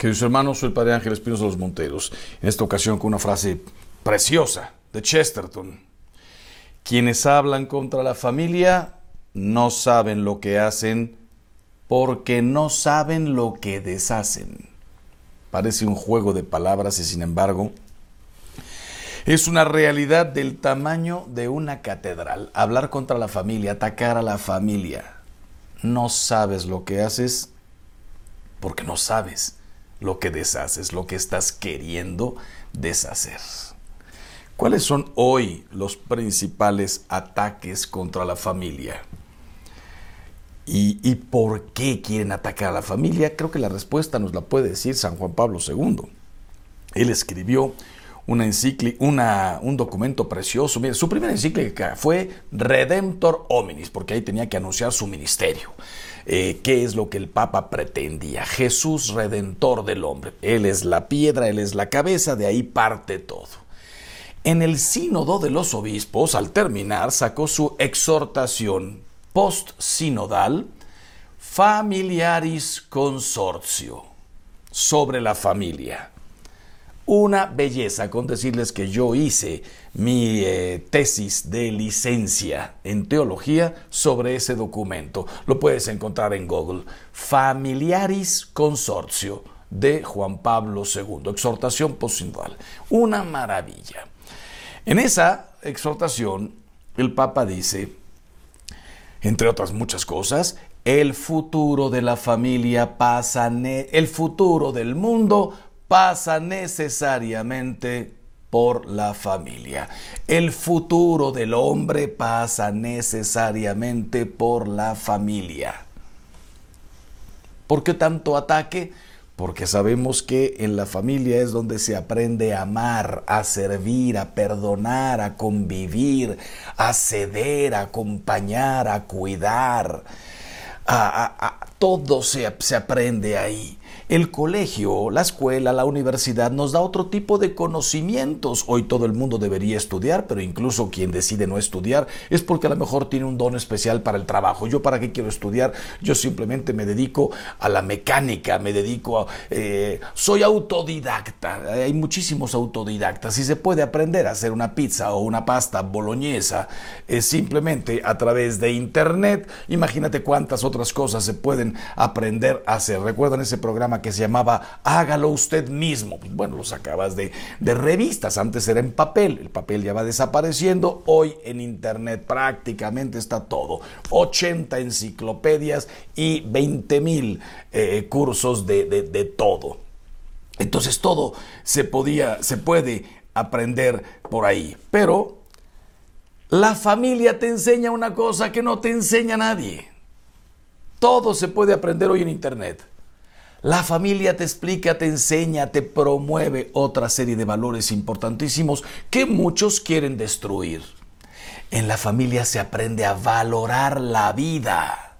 Queridos hermanos, soy el Padre Ángel Espinosa de los Monteros. En esta ocasión con una frase preciosa de Chesterton. Quienes hablan contra la familia no saben lo que hacen porque no saben lo que deshacen. Parece un juego de palabras y sin embargo es una realidad del tamaño de una catedral. Hablar contra la familia, atacar a la familia. No sabes lo que haces porque no sabes lo que deshaces, lo que estás queriendo deshacer. ¿Cuáles son hoy los principales ataques contra la familia? ¿Y por qué quieren atacar a la familia? Creo que la respuesta nos la puede decir San Juan Pablo II. Él escribió un documento precioso. Mire, su primera encíclica fue Redemptor Hominis, porque ahí tenía que anunciar su ministerio. ¿Qué es lo que el Papa pretendía? Jesús, Redentor del hombre. Él es la piedra, Él es la cabeza, de ahí parte todo. En el Sínodo de los Obispos, al terminar, sacó su exhortación post-sinodal Familiaris Consortio, sobre la familia. Una belleza con decirles que yo hice mi tesis de licencia en teología sobre ese documento. Lo puedes encontrar en Google. Familiaris Consortio de Juan Pablo II. Exhortación postsinodal. Una maravilla. En esa exhortación, el Papa dice, entre otras muchas cosas, el futuro de la familia el futuro del mundo pasa necesariamente por la familia. El futuro del hombre pasa necesariamente por la familia. ¿Por qué tanto ataque? Porque sabemos que en la familia es donde se aprende a amar, a servir, a perdonar, a convivir, a ceder, a acompañar, a cuidar. Todo se aprende ahí. El colegio, la escuela, la universidad nos da otro tipo de conocimientos. Hoy todo el mundo debería estudiar, pero incluso quien decide no estudiar es porque a lo mejor tiene un don especial para el trabajo. ¿Yo para qué quiero estudiar? Yo simplemente me dedico a la mecánica, soy autodidacta. Hay muchísimos autodidactas y se puede aprender a hacer una pizza o una pasta boloñesa simplemente a través de internet. Imagínate cuántas otras cosas se pueden aprender a hacer. ¿Recuerdan ese programa que se llamaba Hágalo Usted Mismo? Pues bueno, lo sacabas de revistas, antes era en papel, el papel ya va desapareciendo, hoy en internet prácticamente está todo, 80 enciclopedias y 20,000 cursos de todo. Entonces todo se puede aprender por ahí, pero la familia te enseña una cosa que no te enseña nadie. Todo se puede aprender hoy en internet. La familia te explica, te enseña, te promueve otra serie de valores importantísimos que muchos quieren destruir. En la familia se aprende a valorar la vida,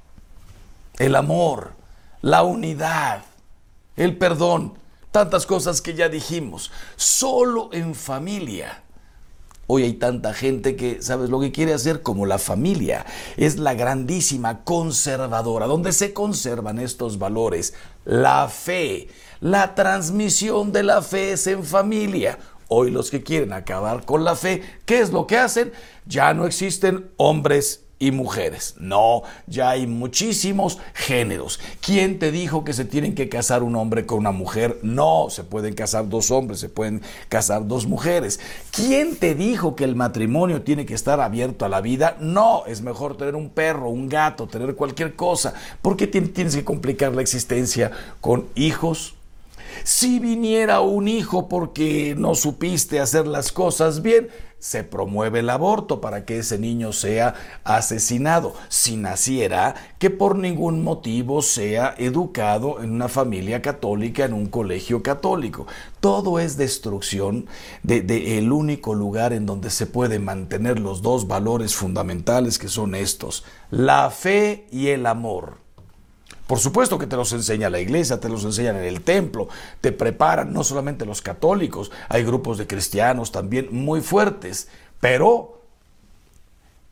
el amor, la unidad, el perdón, tantas cosas que ya dijimos. Solo en familia. Hoy hay tanta gente que, ¿sabes lo que quiere hacer? Como la familia es la grandísima conservadora, donde se conservan estos valores. La fe, la transmisión de la fe es en familia. Hoy los que quieren acabar con la fe, ¿qué es lo que hacen? Ya no existen hombres y mujeres. No, ya hay muchísimos géneros. ¿Quién te dijo que se tienen que casar un hombre con una mujer? No, se pueden casar dos hombres, se pueden casar dos mujeres. ¿Quién te dijo que el matrimonio tiene que estar abierto a la vida? No, es mejor tener un perro, un gato, tener cualquier cosa. ¿Por qué tienes que complicar la existencia con hijos? Si viniera un hijo porque no supiste hacer las cosas bien, se promueve el aborto para que ese niño sea asesinado. Si naciera, que por ningún motivo sea educado en una familia católica, en un colegio católico. Todo es destrucción de el único lugar en donde se puede mantener los dos valores fundamentales que son estos: la fe y el amor. Por supuesto que te los enseña la iglesia, te los enseñan en el templo, te preparan, no solamente los católicos, hay grupos de cristianos también muy fuertes, pero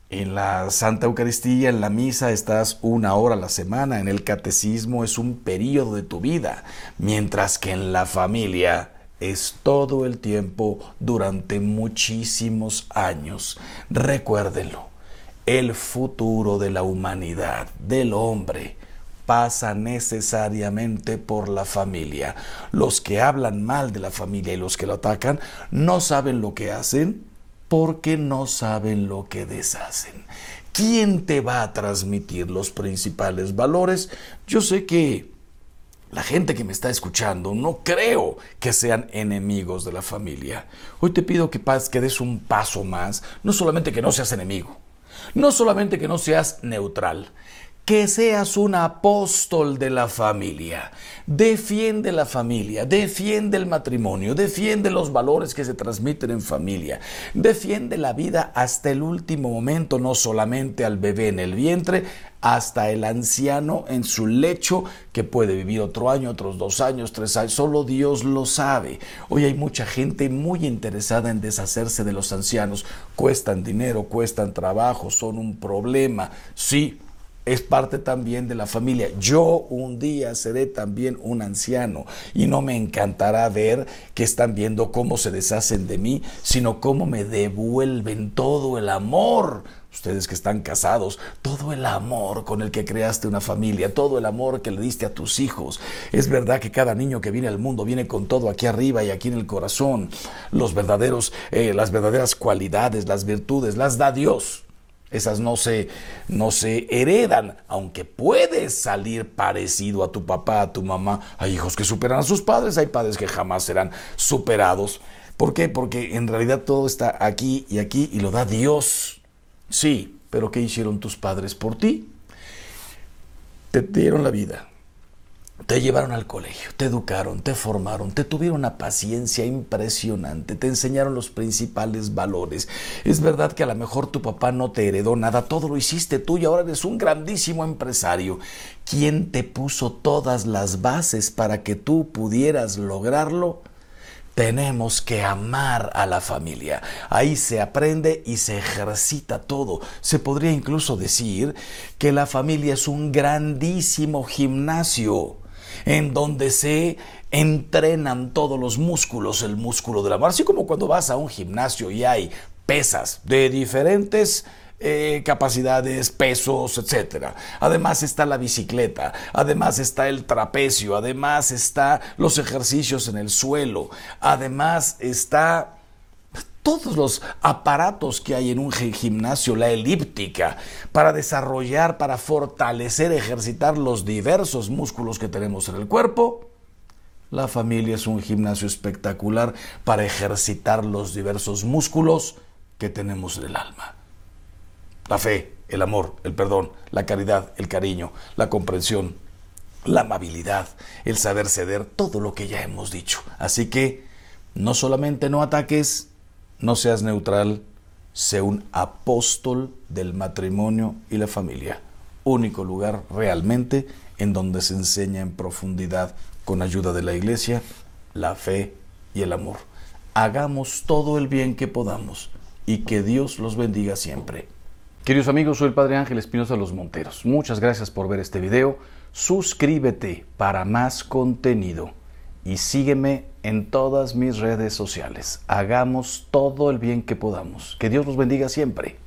En la Santa Eucaristía, en la misa, estás 1 hora a la semana. En el catecismo es un periodo de tu vida. Mientras que en la familia es todo el tiempo durante muchísimos años. Recuérdenlo. El futuro de la humanidad, del hombre, pasa necesariamente por la familia. Los que hablan mal de la familia y los que lo atacan no saben lo que hacen porque no saben lo que deshacen. ¿Quién te va a transmitir los principales valores? Yo sé que la gente que me está escuchando no creo que sean enemigos de la familia. Hoy te pido que des un paso más, no solamente que no seas enemigo, no solamente que no seas neutral, que seas un apóstol de la familia. Defiende la familia, defiende el matrimonio, defiende los valores que se transmiten en familia, defiende la vida hasta el último momento, no solamente al bebé en el vientre, hasta el anciano en su lecho, que puede vivir otro año, otros 2 años, 3 años, solo Dios lo sabe. Hoy hay mucha gente muy interesada en deshacerse de los ancianos. Cuestan dinero, cuestan trabajo, son un problema. Sí, es parte también de la familia. Yo un día seré también un anciano y no me encantará ver que están viendo cómo se deshacen de mí, sino cómo me devuelven todo el amor. Ustedes que están casados, todo el amor con el que creaste una familia, todo el amor que le diste a tus hijos. Es verdad que cada niño que viene al mundo viene con todo aquí arriba y aquí en el corazón. Las verdaderas cualidades, las virtudes, las da Dios. Esas no se heredan, aunque puedes salir parecido a tu papá, a tu mamá. Hay hijos que superan a sus padres, hay padres que jamás serán superados. ¿Por qué? Porque en realidad todo está aquí y lo da Dios. Sí, pero ¿qué hicieron tus padres por ti? Te dieron la vida. Te llevaron al colegio, te educaron, te formaron, te tuvieron una paciencia impresionante, te enseñaron los principales valores. Es verdad que a lo mejor tu papá no te heredó nada, todo lo hiciste tú y ahora eres un grandísimo empresario. ¿Quién te puso todas las bases para que tú pudieras lograrlo? Tenemos que amar a la familia. Ahí se aprende y se ejercita todo. Se podría incluso decir que la familia es un grandísimo gimnasio en donde se entrenan todos los músculos, el músculo del amor. Así como cuando vas a un gimnasio y hay pesas de diferentes capacidades, pesos, etcétera. Además está la bicicleta, además está el trapecio, además está los ejercicios en el suelo, además está todos los aparatos que hay en un gimnasio, la elíptica, para desarrollar, para fortalecer, ejercitar los diversos músculos que tenemos en el cuerpo. La familia es un gimnasio espectacular para ejercitar los diversos músculos que tenemos en el alma. La fe, el amor, el perdón, la caridad, el cariño, la comprensión, la amabilidad, el saber ceder, todo lo que ya hemos dicho. Así que no solamente no ataques, no seas neutral, sé un apóstol del matrimonio y la familia. Único lugar realmente en donde se enseña en profundidad, con ayuda de la Iglesia, la fe y el amor. Hagamos todo el bien que podamos y que Dios los bendiga siempre. Queridos amigos, soy el Padre Ángel Espinosa Los Monteros. Muchas gracias por ver este video. Suscríbete para más contenido y sígueme en todas mis redes sociales. Hagamos todo el bien que podamos. Que Dios los bendiga siempre.